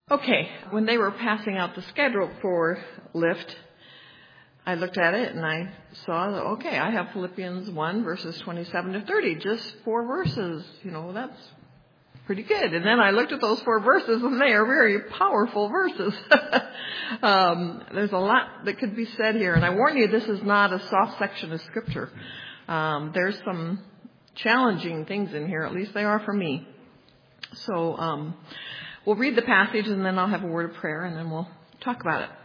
Okay, when they were passing out the schedule for Lift, I looked at it and I saw that, okay, I have Philippians 1 verses 27 to 30, just 4 verses. That's pretty good. And then I looked at those 4 verses and they are very powerful verses. There's a lot that could be said here. And I warn you, this is not a soft section of Scripture. There's some challenging things in here, at least they are for me. So we'll read the passage and then I'll have a word of prayer and then we'll talk about it.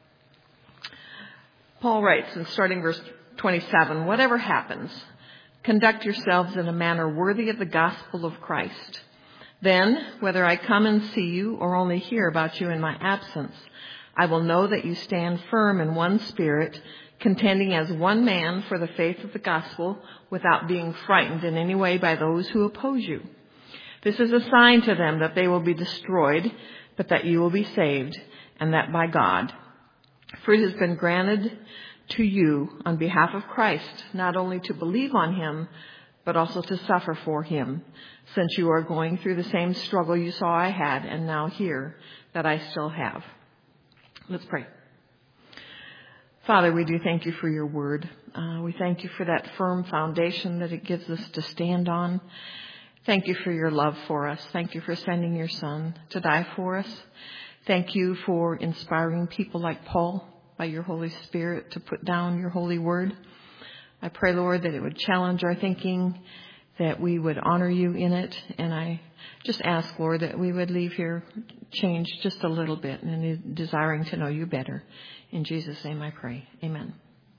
Paul writes, in starting verse 27, "Whatever happens, conduct yourselves in a manner worthy of the gospel of Christ. Then, whether I come and see you or only hear about you in my absence, I will know that you stand firm in one spirit, contending as one man for the faith of the gospel, without being frightened in any way by those who oppose you. This is a sign to them that they will be destroyed, but that you will be saved, and that by God. For it has been granted to you on behalf of Christ, not only to believe on him, but also to suffer for him, since you are going through the same struggle you saw I had, and now hear that I still have." Let's pray. Father, we do thank you for your word. We thank you for that firm foundation that it gives us to stand on. Thank you for your love for us. Thank you for sending your Son to die for us. Thank you for inspiring people like Paul by your Holy Spirit to put down your holy word. I pray, Lord, that it would challenge our thinking, that we would honor you in it. And I just ask, Lord, that we would leave here changed just a little bit and desiring to know you better. In Jesus' name I pray. Amen.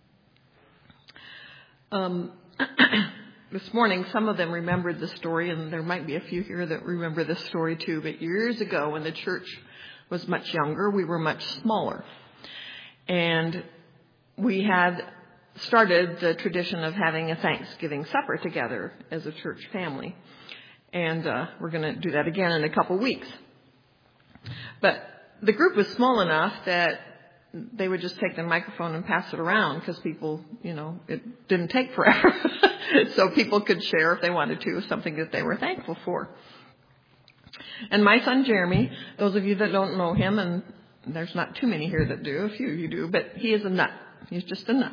This morning, some of them remembered the story, and there might be a few here that remember this story too. But years ago, when the church was much younger, we were much smaller. And we had started the tradition of having a Thanksgiving supper together as a church family. And we're going to do that again in a couple weeks. But the group was small enough that they would just take the microphone and pass it around because people, it didn't take forever. So people could share if they wanted to, something that they were thankful for. And my son Jeremy, those of you that don't know him, and there's not too many here that do, a few of you do, but he is a nut. He's just a nut.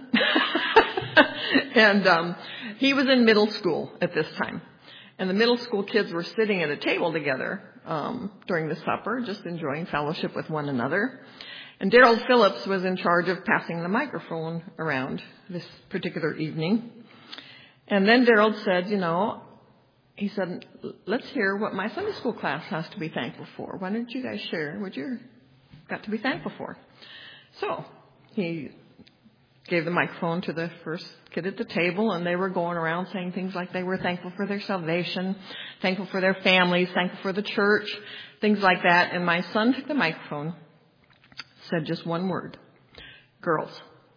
And he was in middle school at this time. And the middle school kids were sitting at a table together during the supper, just enjoying fellowship with one another. And Darrell Phillips was in charge of passing the microphone around this particular evening. And then Darrell said, he said, "Let's hear what my Sunday school class has to be thankful for. Why don't you guys share what you've got to be thankful for?" So he gave the microphone to the first kid at the table, and they were going around saying things like they were thankful for their salvation, thankful for their families, thankful for the church, things like that. And my son took the microphone, said just one word: "Girls."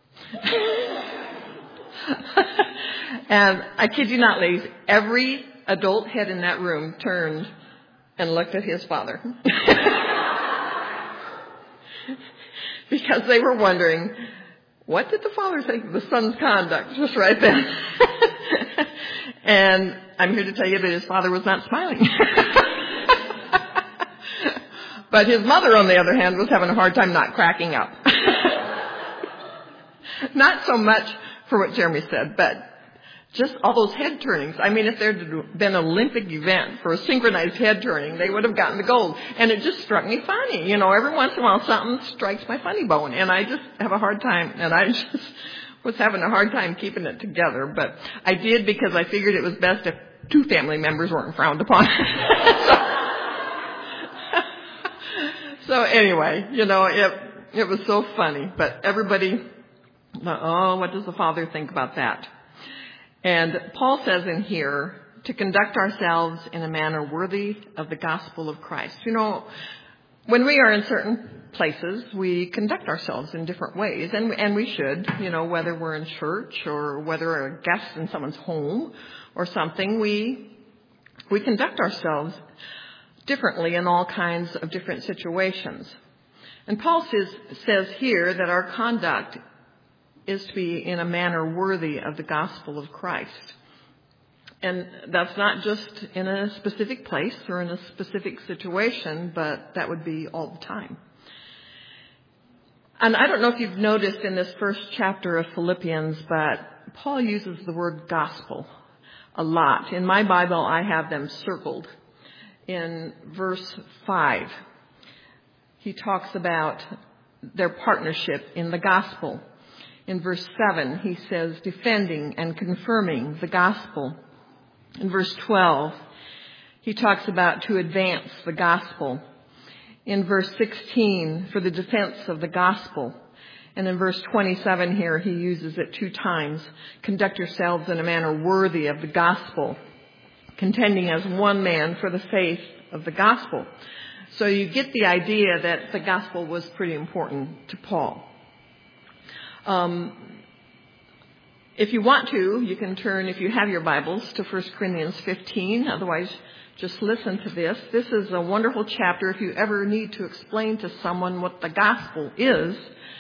And I kid you not, ladies, every adult head in that room turned and looked at his father. Because they were wondering, what did the father think of the son's conduct just right then? And I'm here to tell you that his father was not smiling. But his mother, on the other hand, was having a hard time not cracking up. Not so much for what Jeremy said, but just all those head turnings. I mean, if there had been an Olympic event for a synchronized head turning, they would have gotten the gold. And it just struck me funny. Every once in a while something strikes my funny bone. And I just have a hard time. And I just was having a hard time keeping it together. But I did because I figured it was best if 2 family members weren't frowned upon. So anyway, it was so funny. But everybody thought, oh, what does the Father think about that? And Paul says in here to conduct ourselves in a manner worthy of the gospel of Christ. When we are in certain places, we conduct ourselves in different ways, and we should, whether we're in church or whether we're a guest in someone's home or something, we conduct ourselves differently in all kinds of different situations. And Paul says here that our conduct is to be in a manner worthy of the gospel of Christ. And that's not just in a specific place or in a specific situation, but that would be all the time. And I don't know if you've noticed in this first chapter of Philippians, but Paul uses the word gospel a lot. In my Bible, I have them circled. In verse 5, he talks about their partnership in the gospel. In verse 7, he says defending and confirming the gospel. In verse 12, he talks about to advance the gospel. In verse 16, for the defense of the gospel. And in verse 27 here, he uses it 2 times. Conduct yourselves in a manner worthy of the gospel, contending as one man for the faith of the gospel. So you get the idea that the gospel was pretty important to Paul. If you want to, you can turn, if you have your Bibles, to 1 Corinthians 15. Otherwise, just listen to this. This is a wonderful chapter if you ever need to explain to someone what the gospel is.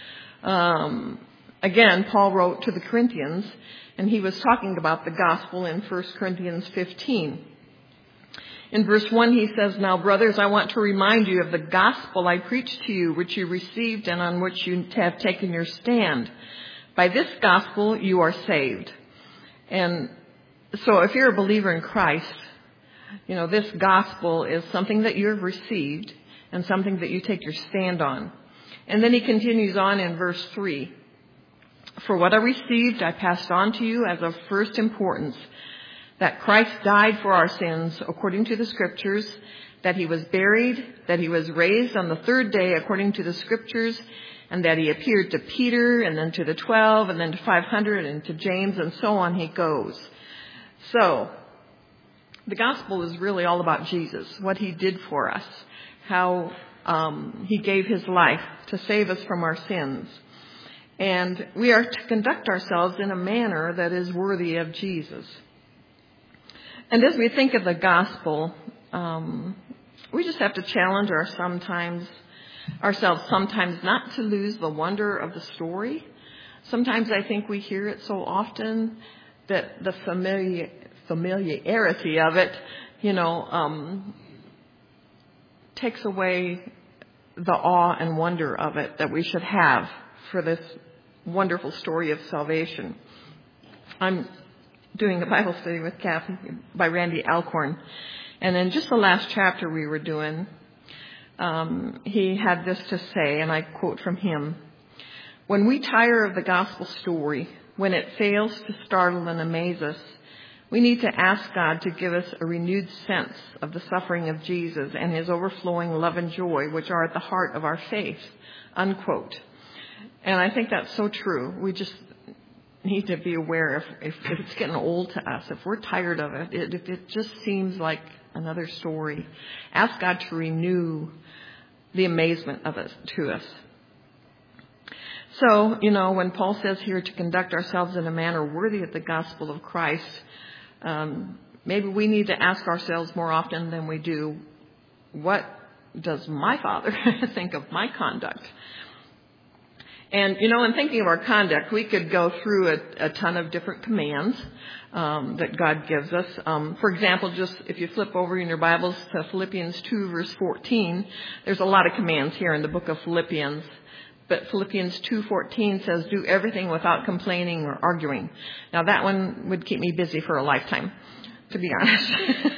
Again, Paul wrote to the Corinthians, and he was talking about the gospel in 1 Corinthians 15. In verse 1, he says, "Now, brothers, I want to remind you of the gospel I preached to you, which you received and on which you have taken your stand. By this gospel, you are saved." And so if you're a believer in Christ, this gospel is something that you have received and something that you take your stand on. And then he continues on in verse 3. "For what I received, I passed on to you as of first importance, that Christ died for our sins according to the Scriptures, that he was buried, that he was raised on the 3rd day according to the Scriptures, and that he appeared to Peter and then to the 12 and then to 500 and to James," and so on he goes. So the gospel is really all about Jesus, what he did for us, how he gave his life to save us from our sins. And we are to conduct ourselves in a manner that is worthy of Jesus. And as we think of the gospel, we just have to challenge ourselves sometimes not to lose the wonder of the story. Sometimes I think we hear it so often that the familiarity of it, takes away the awe and wonder of it that we should have for this wonderful story of salvation. I'm doing a Bible study with Kathy by Randy Alcorn, and in just the last chapter we were doing, he had this to say, and I quote from him: "When we tire of the gospel story, when it fails to startle and amaze us, we need to ask God to give us a renewed sense of the suffering of Jesus and his overflowing love and joy, which are at the heart of our faith," unquote. And I think that's so true. We just need to be aware if it's getting old to us, if we're tired of it, if it just seems like another story, ask God to renew the amazement of it to us. So, when Paul says here to conduct ourselves in a manner worthy of the gospel of Christ, maybe we need to ask ourselves more often than we do, what does my Father think of my conduct? And, in thinking of our conduct, we could go through a ton of different commands that God gives us. For example, just if you flip over in your Bibles to Philippians 2, verse 14, there's a lot of commands here in the book of Philippians. But Philippians 2:14 says, "Do everything without complaining or arguing." Now, that one would keep me busy for a lifetime, to be honest.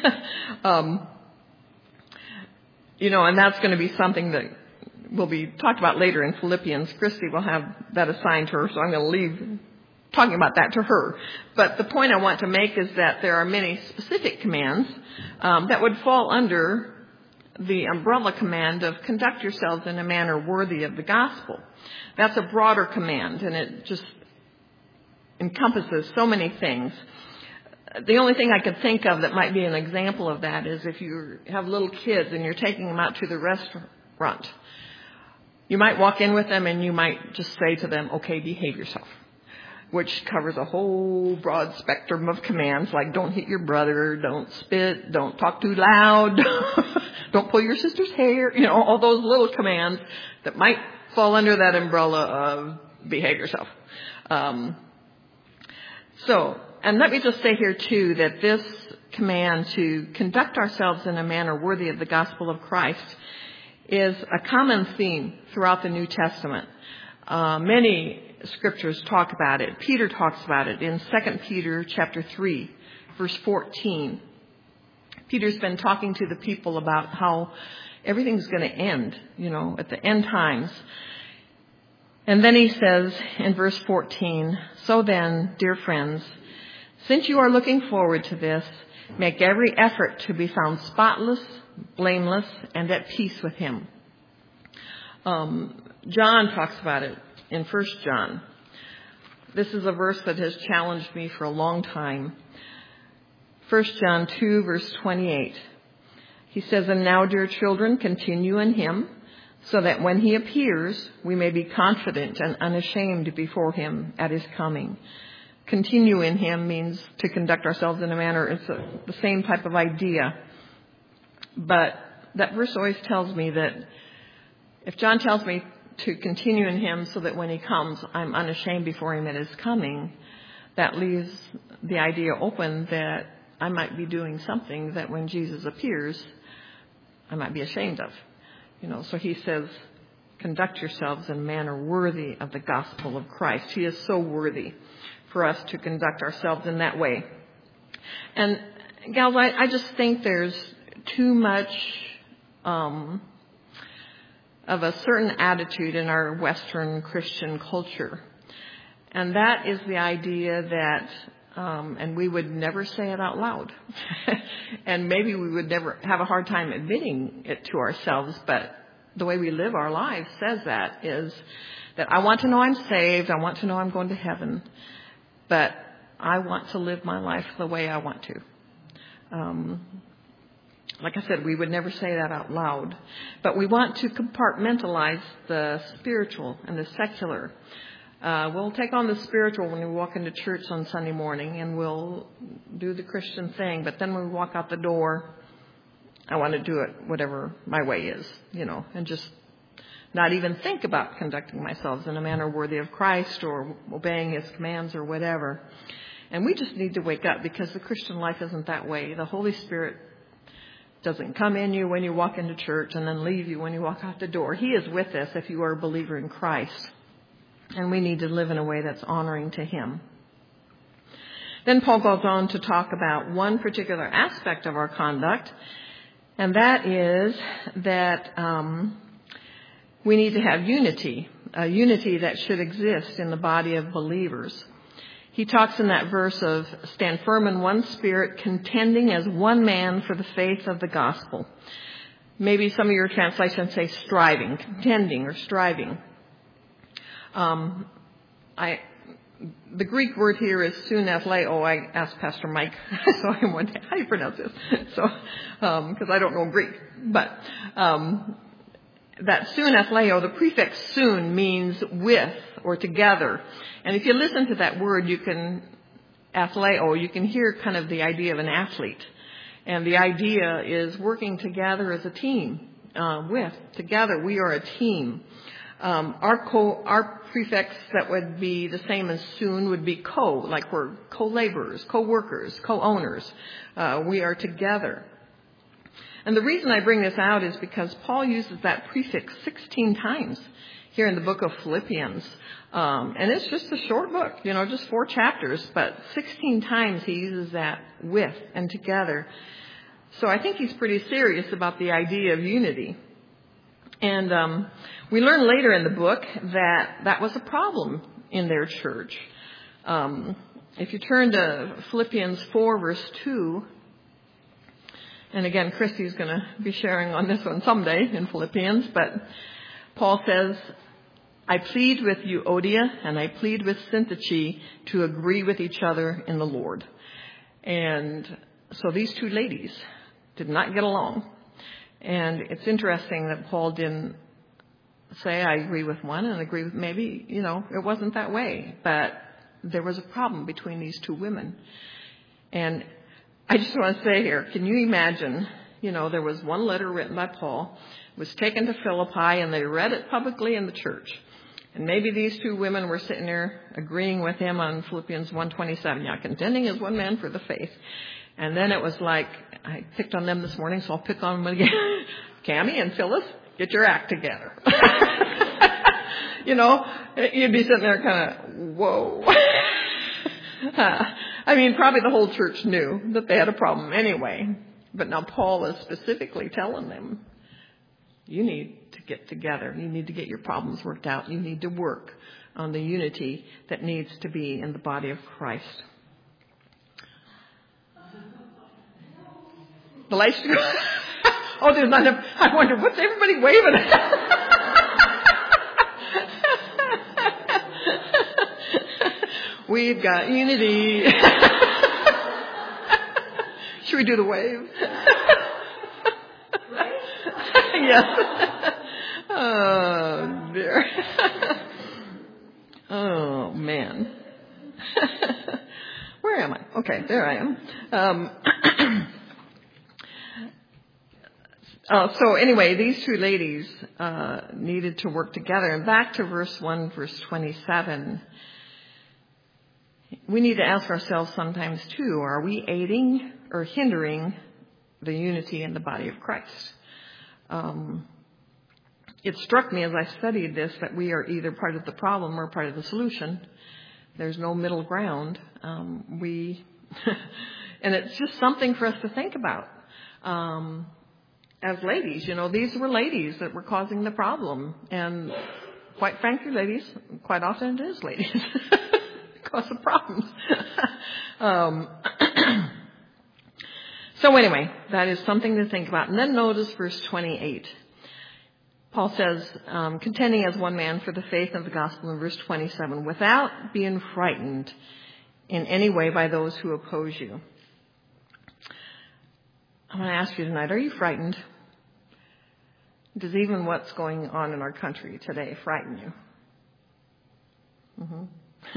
And that's going to be something that will be talked about later in Philippians. Christy will have that assigned to her, so I'm going to leave talking about that to her. But the point I want to make is that there are many specific commands that would fall under the umbrella command of conduct yourselves in a manner worthy of the gospel. That's a broader command, and it just encompasses so many things. The only thing I could think of that might be an example of that is if you have little kids and you're taking them out to the restaurant. You might walk in with them and you might just say to them, "Okay, behave yourself," which covers a whole broad spectrum of commands like don't hit your brother, don't spit, don't talk too loud, don't pull your sister's hair, all those little commands that might fall under that umbrella of behave yourself. So and let me just say here too that this command to conduct ourselves in a manner worthy of the gospel of Christ is a common theme throughout the New Testament. Many scriptures talk about it. Peter talks about it in 2 Peter chapter 3, verse 14. Peter's been talking to the people about how everything's going to end, at the end times. And then he says in verse 14, "So then, dear friends, since you are looking forward to this, make every effort to be found spotless, blameless, and at peace with him." John talks about it in 1 John. This is a verse that has challenged me for a long time. 1 John 2, verse 28. He says, "And now, dear children, continue in him, so that when he appears, we may be confident and unashamed before him at his coming." Continue in him means to conduct ourselves in a manner. It's the same type of idea. But that verse always tells me that if John tells me to continue in him so that when he comes, I'm unashamed before him at his coming, that leaves the idea open that I might be doing something that when Jesus appears, I might be ashamed of. So he says, conduct yourselves in a manner worthy of the gospel of Christ. He is so worthy for us to conduct ourselves in that way. And gals, I just think there's too much of a certain attitude in our Western Christian culture. And that is the idea that, and we would never say it out loud. And maybe we would never have a hard time admitting it to ourselves, but the way we live our lives says that, is that I want to know I'm saved, I want to know I'm going to heaven, but I want to live my life the way I want to. Like I said, we would never say that out loud, but we want to compartmentalize the spiritual and the secular. We'll take on the spiritual when we walk into church on Sunday morning, and we'll do the Christian thing, but then when we walk out the door, I want to do it whatever my way is, and just not even think about conducting myself in a manner worthy of Christ or obeying his commands or whatever. And we just need to wake up, because the Christian life isn't that way. The Holy Spirit doesn't come in you when you walk into church and then leave you when you walk out the door. He is with us if you are a believer in Christ. And we need to live in a way that's honoring to him. Then Paul goes on to talk about one particular aspect of our conduct, and that is that we need to have unity, a unity that should exist in the body of believers. He talks in that verse of stand firm in one spirit, contending as one man for the faith of the gospel. Maybe some of your translations say striving, contending or striving. The Greek word here is sunethleo. I asked Pastor Mike, I saw him one day, how do you pronounce this? So, because I don't know Greek. But that sunethleo, the prefix sun means with or together. And if you listen to that word, athleo, you can hear kind of the idea of an athlete. And the idea is working together as a team, together we are a team. Our prefix that would be the same as soon would be co, like we're co-laborers, co-workers, co-owners. We are together. And the reason I bring this out is because Paul uses that prefix 16 times here in the book of Philippians. And it's just a short book, just 4 chapters, but 16 times he uses that with and together. So I think he's pretty serious about the idea of unity. And we learn later in the book that was a problem in their church. If you turn to Philippians 4, verse 2, and again, Christy's going to be sharing on this one someday in Philippians, but Paul says, I plead with Euodia and I plead with Syntyche to agree with each other in the Lord. And so these 2 ladies did not get along. And it's interesting that Paul didn't say, I agree with one and agree with maybe, it wasn't that way. But there was a problem between these 2 women. And I just want to say here, can you imagine, there was one letter written by Paul, was taken to Philippi, and they read it publicly in the church. And maybe these two women were sitting there agreeing with him on Philippians 1:27. Yeah, contending as one man for the faith. And then it was like, I picked on them this morning, so I'll pick on them again. Cammie and Phyllis, get your act together. You'd be sitting there kind of, whoa. I mean, probably the whole church knew that they had a problem anyway. But now Paul is specifically telling them, you need to get together. You need to get your problems worked out. You need to work on the unity that needs to be in the body of Christ. The lights go. Oh, there's not enough. I wonder, what's everybody waving at? We've got unity. Should we do the wave? Yes. Oh, dear. Oh, man. Where am I? Okay, there I am. So anyway, these two ladies needed to work together. And back to verse 1, verse 27. We need to ask ourselves sometimes, too, are we aiding or hindering the unity in the body of Christ? It struck me as I studied this that we are either part of the problem or part of the solution. There's no middle ground. And it's just something for us to think about. As ladies, these were ladies that were causing the problem. And quite frankly, ladies, quite often it is ladies cause the problems. So anyway, that is something to think about. And then notice verse 28. Paul says, contending as one man for the faith of the gospel in verse 27, without being frightened in any way by those who oppose you. I want to ask you tonight, are you frightened? Does even what's going on in our country today frighten you? Mm-hmm.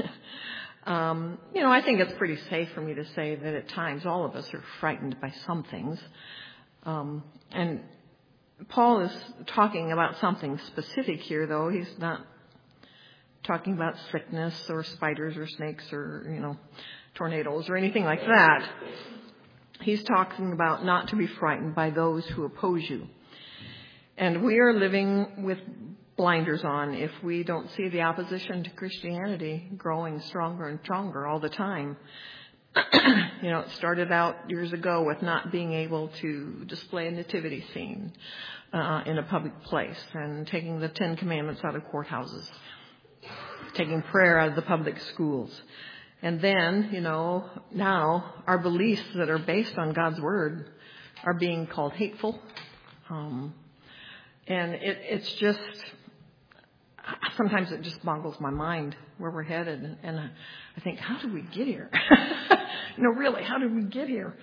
I think it's pretty safe for me to say that at times all of us are frightened by some things. And Paul is talking about something specific here, though. He's not talking about sickness or spiders or snakes or, tornadoes or anything like that. He's talking about not to be frightened by those who oppose you. And we are living with blinders on if we don't see the opposition to Christianity growing stronger and stronger all the time. It started out years ago with not being able to display a nativity scene in a public place, and taking the 10 Commandments out of courthouses, taking prayer out of the public schools. And then, now our beliefs that are based on God's Word are being called hateful. And it's just, sometimes it just boggles my mind where we're headed. And I think, how did we get here? Really, how did we get here?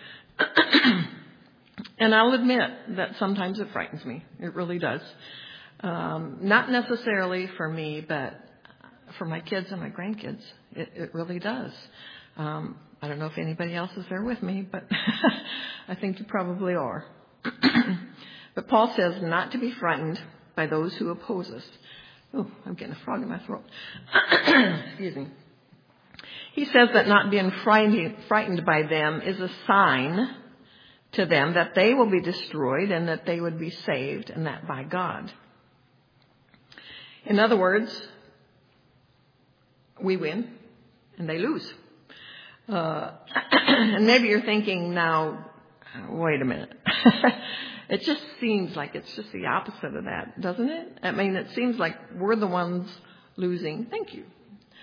And I'll admit that sometimes it frightens me. It really does. Not necessarily for me, but for my kids and my grandkids. It really does. I don't know if anybody else is there with me, but I think you probably are. But Paul says not to be frightened by those who oppose us. Oh, I'm getting a frog in my throat. Excuse me. He says that not being frightened by them is a sign to them that they will be destroyed and that they would be saved, and that by God. In other words, we win and they lose. And maybe you're thinking now, wait a minute. It just seems like it's just the opposite of that, doesn't it? I mean, it seems like we're the ones losing. Thank you.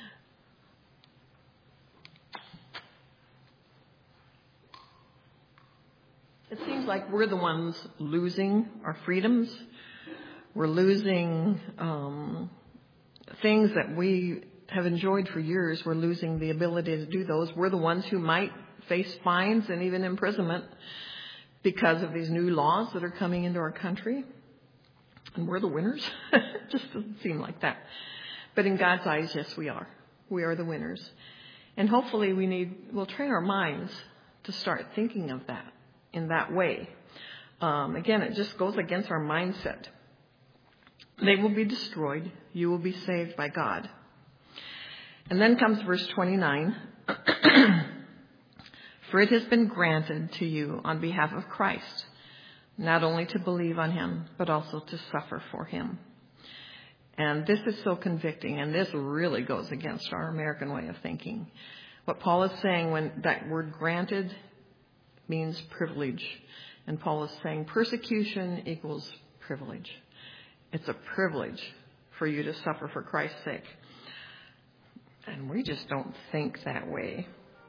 It seems like we're the ones losing our freedoms. We're losing things that we have enjoyed for years. We're losing the ability to do those. We're the ones who might face fines and even imprisonment because of these new laws that are coming into our country. And we're the winners. It just doesn't seem like that. But in God's eyes, yes, we are. We are the winners. And hopefully we'll train our minds to start thinking of that in that way. Again, it just goes against our mindset. They will be destroyed. You will be saved by God. And then comes verse 29. For it has been granted to you on behalf of Christ, not only to believe on him, but also to suffer for him. And this is so convicting, and this really goes against our American way of thinking. What Paul is saying when that word granted means privilege. And Paul is saying persecution equals privilege. It's a privilege for you to suffer for Christ's sake. And we just don't think that way.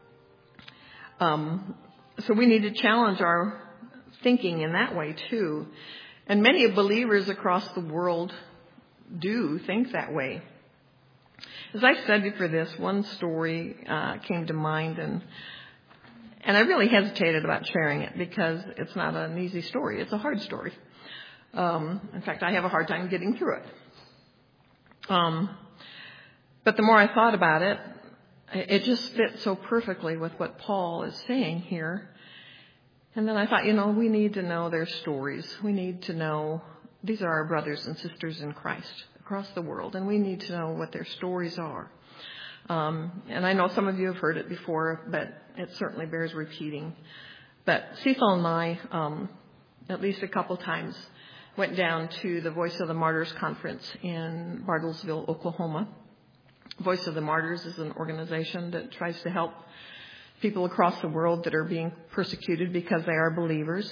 So we need to challenge our thinking in that way too. And many believers across the world do think that way. As I studied for this, one story came to mind, and I really hesitated about sharing it because it's not an easy story. It's a hard story. In fact, I have a hard time getting through it. But the more I thought about it, it just fit so perfectly with what Paul is saying here. And then I thought, we need to know their stories. We need to know these are our brothers and sisters in Christ across the world, and we need to know what their stories are. And I know some of you have heard it before, but it certainly bears repeating. But Cecil and I, at least a couple times, went down to the Voice of the Martyrs conference in Bartlesville, Oklahoma. Voice of the Martyrs is an organization that tries to help people across the world that are being persecuted because they are believers.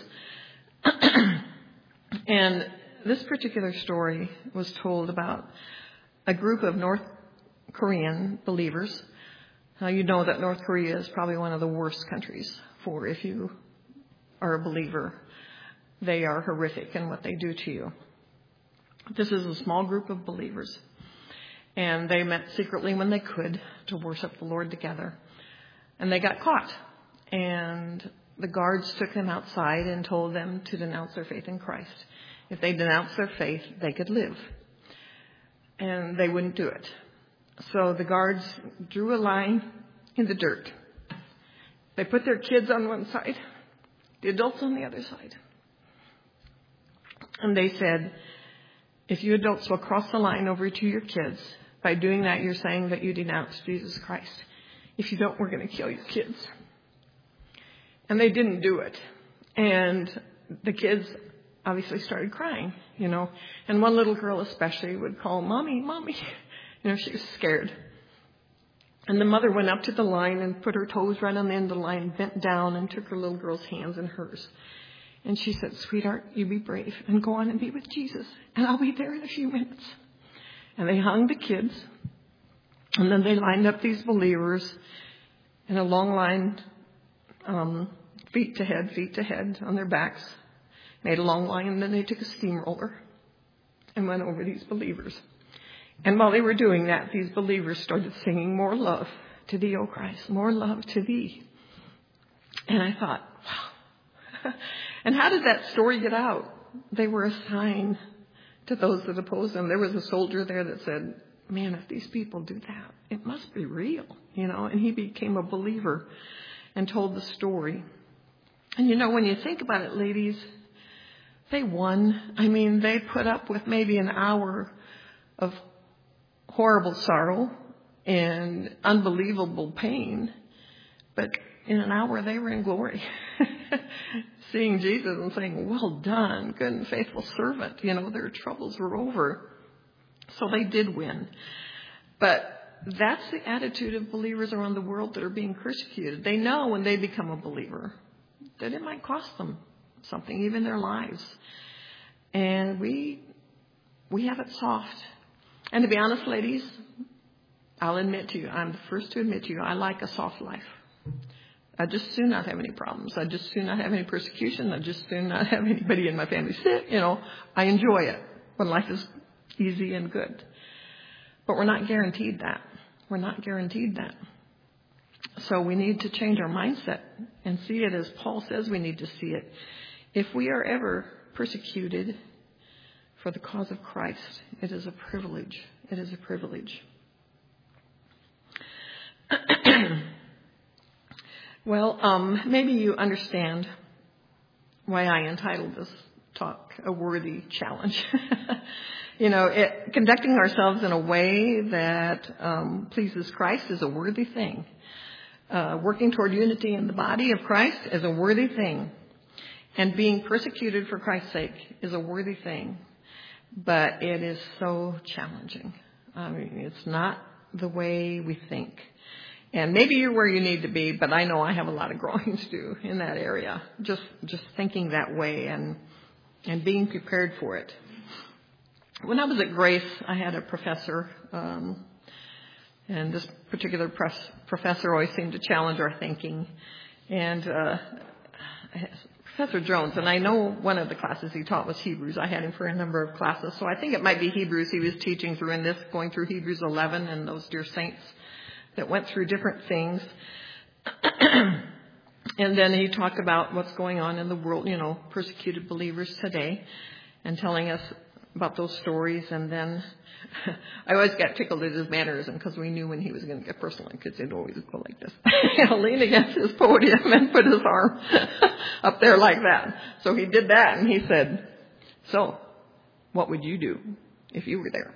And this particular story was told about a group of North Korean believers. Now, you know that North Korea is probably one of the worst countries for if you are a believer. They are horrific in what they do to you. This is a small group of believers. And they met secretly when they could to worship the Lord together. And they got caught. And the guards took them outside and told them to denounce their faith in Christ. If they denounced their faith, they could live. And they wouldn't do it. So the guards drew a line in the dirt. They put their kids on one side, the adults on the other side. And they said, if you adults will cross the line over to your kids, by doing that, you're saying that you denounce Jesus Christ. If you don't, we're going to kill your kids. And they didn't do it. And the kids obviously started crying, And one little girl especially would call, Mommy, Mommy. She was scared. And the mother went up to the line and put her toes right on the end of the line, bent down and took her little girl's hands in hers. And she said, sweetheart, you be brave and go on and be with Jesus. And I'll be there in a few minutes. And they hung the kids. And then they lined up these believers in a long line, feet to head on their backs. Made a long line, and then they took a steamroller and went over these believers. And while they were doing that, these believers started singing, more love to thee, O Christ, more love to thee. And I thought, wow. And how did that story get out? They were a sign to those that opposed them. There was a soldier there that said, man, if these people do that, it must be real, And he became a believer and told the story. And when you think about it, ladies, they won. They put up with maybe an hour of horrible sorrow and unbelievable pain. But in an hour, they were in glory. Seeing Jesus and saying, well done, good and faithful servant. Their troubles were over. So they did win. But that's the attitude of believers around the world that are being persecuted. They know when they become a believer that it might cost them something, even their lives. And we have it soft. And to be honest, ladies, I'll admit to you, I'm the first to admit to you, I like a soft life. I just do not have any problems. I just do not have any persecution. I just do not have anybody in my family sick. I enjoy it when life is easy and good. But we're not guaranteed that. We're not guaranteed that. So we need to change our mindset and see it as Paul says we need to see it. If we are ever persecuted for the cause of Christ, it is a privilege. It is a privilege. Well, maybe you understand why I entitled this talk, a worthy challenge. Conducting ourselves in a way that pleases Christ is a worthy thing. Working toward unity in the body of Christ is a worthy thing. And being persecuted for Christ's sake is a worthy thing. But it is so challenging. It's not the way we think. And maybe you're where you need to be, but I know I have a lot of growing to do in that area. Just thinking that way and being prepared for it. When I was at Grace, I had a professor, and this particular professor always seemed to challenge our thinking. And Professor Jones, and I know one of the classes he taught was Hebrews. I had him for a number of classes, so I think it might be Hebrews he was teaching through in this, going through Hebrews 11 and those dear saints that went through different things. And then he talked about what's going on in the world, persecuted believers today, and telling us about those stories. And then I always got tickled at his mannerism because we knew when he was going to get personal, because he'd always go like this, lean against his podium and put his arm up there like that. So he did that, and he said, "So, what would you do if you were there?"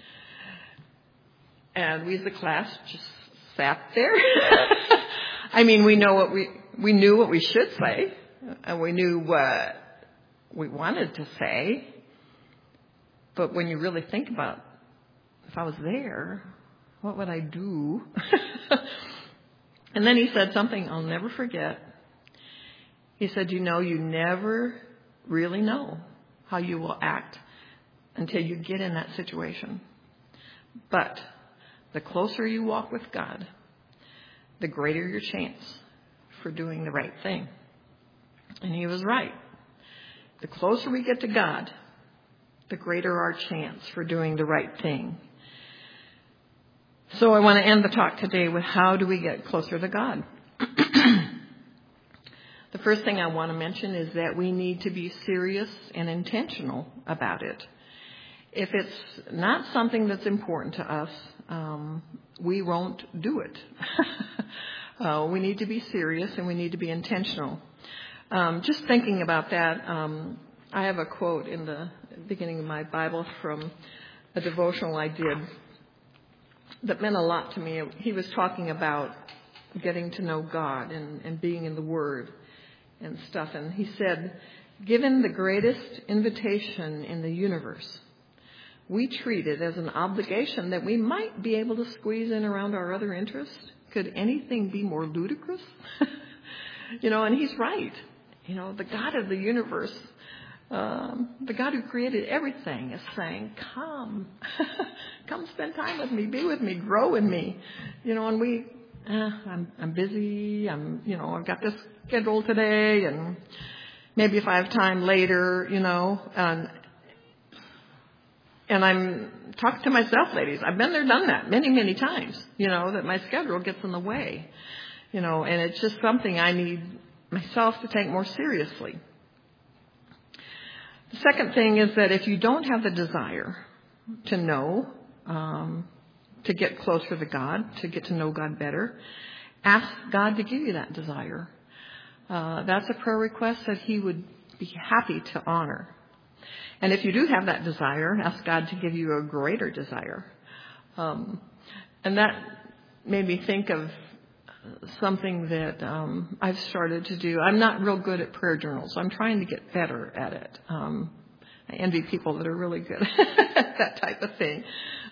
And we as a class just sat there. I mean, we knew what we should say, and we knew what we wanted to say. But when you really think about, if I was there, what would I do? And then he said something I'll never forget. He said, you never really know how you will act until you get in that situation. But the closer you walk with God, the greater your chance for doing the right thing. And he was right. The closer we get to God, the greater our chance for doing the right thing. So I want to end the talk today with how do we get closer to God? The first thing I want to mention is that we need to be serious and intentional about it. If it's not something that's important to us, we won't do it. We need to be serious and we need to be intentional. Just thinking about that, I have a quote in the beginning of my Bible from a devotional I did that meant a lot to me. He was talking about getting to know God and being in the Word and stuff. And he said, given the greatest invitation in the universe, we treat it as an obligation that we might be able to squeeze in around our other interests. Could anything be more ludicrous? And he's right. The God of the universe, the God who created everything, is saying, come spend time with me, be with me, grow in me. And we, I'm busy, I've got this schedule today, and maybe if I have time later, and I'm talking to myself, ladies. I've been there, done that many, many times, that my schedule gets in the way, and it's just something I need myself to take more seriously. The second thing is that if you don't have the desire to know, to get closer to God, to get to know God better, ask God to give you that desire. That's a prayer request that He would be happy to honor. And if you do have that desire, ask God to give you a greater desire. And that made me think of something that I've started to do. I'm not real good at prayer journals. I'm trying to get better at it. I envy people that are really good at that type of thing.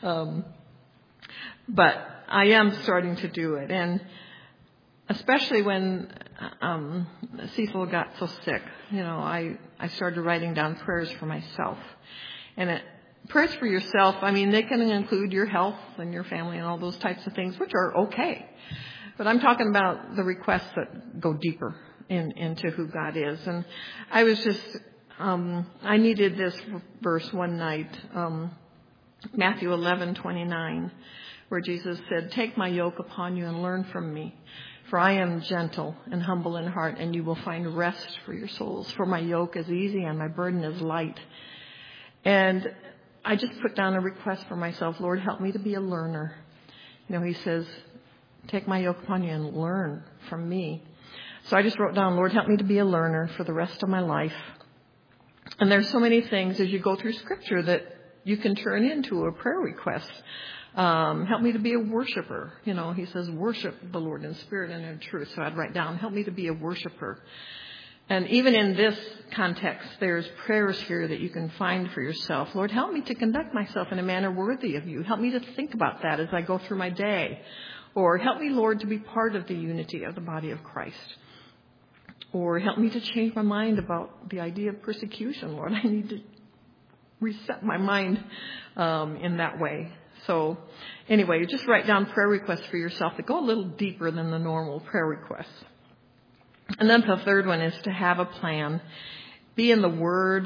But I am starting to do it. And especially when Cecil got so sick, I started writing down prayers for myself. And prayers for yourself, they can include your health and your family and all those types of things, which are okay. But I'm talking about the requests that go deeper into who God is. And I was just, I needed this verse one night, Matthew 11:29, where Jesus said, "Take my yoke upon you and learn from me. For I am gentle and humble in heart, and you will find rest for your souls. For my yoke is easy and my burden is light." And I just put down a request for myself. Lord, help me to be a learner. He says, take my yoke upon you and learn from me. So I just wrote down, Lord, help me to be a learner for the rest of my life. And there's so many things as you go through Scripture that you can turn into a prayer request. Help me to be a worshiper. He says, worship the Lord in spirit and in truth. So I'd write down, help me to be a worshiper. And even in this context, there's prayers here that you can find for yourself. Lord, help me to conduct myself in a manner worthy of you. Help me to think about that as I go through my day. Or help me, Lord, to be part of the unity of the body of Christ. Or help me to change my mind about the idea of persecution. Lord, I need to reset my mind in that way. So anyway, just write down prayer requests for yourself that go a little deeper than the normal prayer requests. And then the third one is to have a plan. Be in the Word.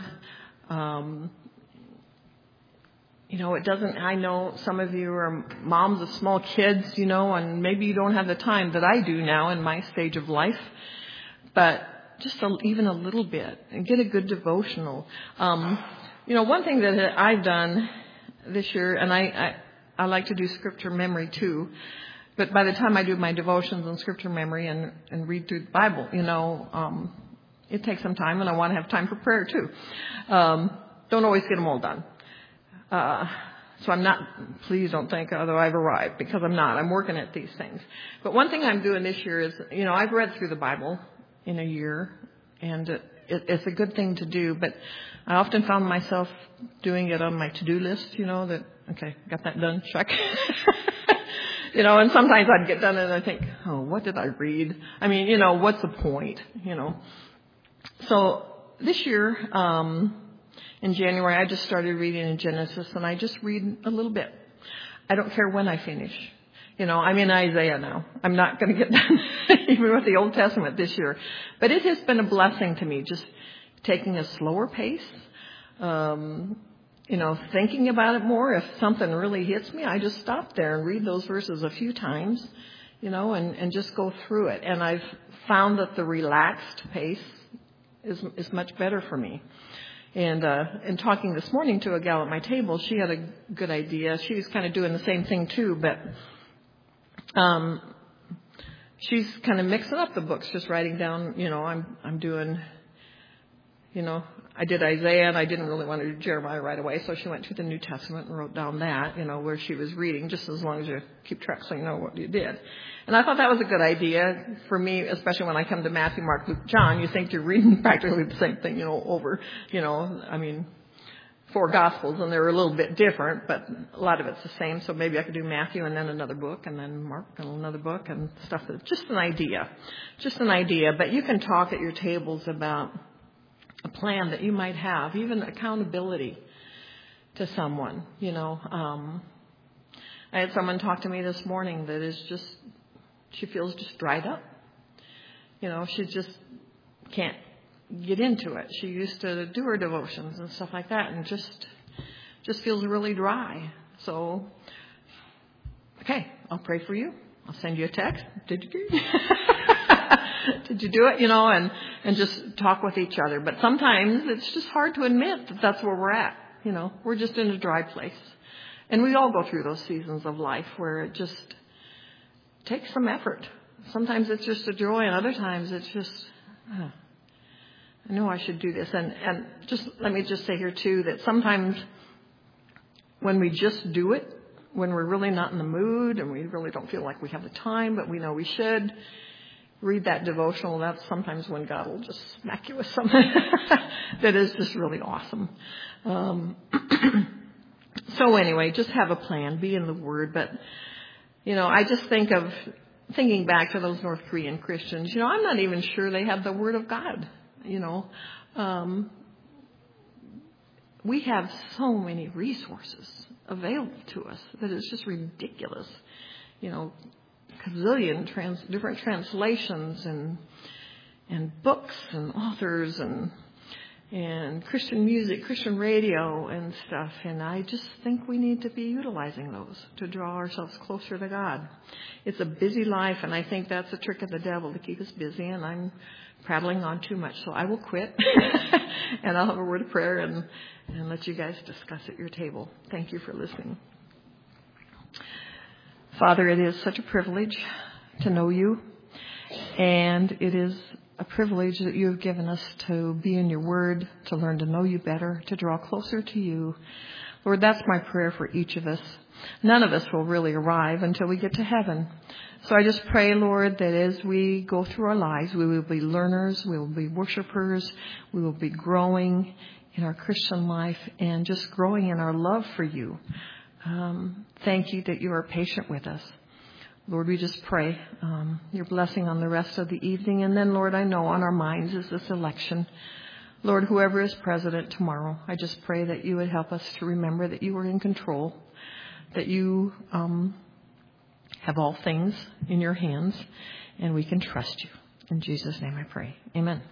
It doesn't, I know some of you are moms of small kids, and maybe you don't have the time that I do now in my stage of life. But just even a little bit, and get a good devotional. One thing that I've done this year, and I like to do scripture memory too, but by the time I do my devotions and scripture memory and read through the Bible, it takes some time, and I want to have time for prayer too. Don't always get them all done. So I'm not, please don't think, although I've arrived, because I'm not. I'm working at these things. But one thing I'm doing this year is, I've read through the Bible in a year, and it's a good thing to do, but I often found myself doing it on my to-do list, that, okay, got that done, check. And sometimes I'd get done and I think, oh, what did I read? I mean, what's the point, So this year, in January, I just started reading in Genesis, and I just read a little bit. I don't care when I finish. I'm in Isaiah now. I'm not going to get done even with the Old Testament this year. But it has been a blessing to me, just taking a slower pace, thinking about it more. If something really hits me, I just stop there and read those verses a few times, and just go through it. And I've found that the relaxed pace is much better for me. And in talking this morning to a gal at my table, she had a good idea. She was kind of doing the same thing too, but she's kind of mixing up the books, just writing down, I'm doing, I did Isaiah, and I didn't really want to do Jeremiah right away, so she went to the New Testament and wrote down that, where she was reading, just as long as you keep track so you know what you did. And I thought that was a good idea for me, especially when I come to Matthew, Mark, Luke, John. You think you're reading practically the same thing, over, 4 Gospels, and they're a little bit different, but a lot of it's the same. So maybe I could do Matthew and then another book, and then Mark and another book, and stuff. Just an idea. But you can talk at your tables about a plan that you might have, even accountability to someone. I had someone talk to me this morning that is just, she feels just dried up. She just can't get into it. She used to do her devotions and stuff like that, and just feels really dry. So, okay, I'll pray for you. I'll send you a text. Did you did you do it? And just talk with each other. But sometimes it's just hard to admit that that's where we're at. We're just in a dry place. And we all go through those seasons of life where it just takes some effort. Sometimes it's just a joy, and other times it's just, I know I should do this. And just let me just say here too that sometimes when we just do it, when we're really not in the mood and we really don't feel like we have the time, but we know we should read that devotional, that's sometimes when God will just smack you with something that is just really awesome. So anyway, just have a plan, be in the Word. But, I just thinking back to those North Korean Christians, I'm not even sure they have the Word of God. We have so many resources available to us that it's just ridiculous. Gazillion different translations and books and authors and Christian music, Christian radio and stuff. And I just think we need to be utilizing those to draw ourselves closer to God. It's a busy life, and I think that's a trick of the devil to keep us busy, and I'm prattling on too much. So I will quit, and I'll have a word of prayer and let you guys discuss at your table. Thank you for listening. Father, it is such a privilege to know you, and it is a privilege that you have given us to be in your word, to learn to know you better, to draw closer to you. Lord, that's my prayer for each of us. None of us will really arrive until we get to heaven. So I just pray, Lord, that as we go through our lives, we will be learners, we will be worshipers, we will be growing in our Christian life and just growing in our love for you. Thank you that you are patient with us. Lord, we just pray your blessing on the rest of the evening. And then, Lord, I know on our minds is this election. Lord, whoever is president tomorrow, I just pray that you would help us to remember that you are in control, that you have all things in your hands, and we can trust you. In Jesus' name I pray. Amen.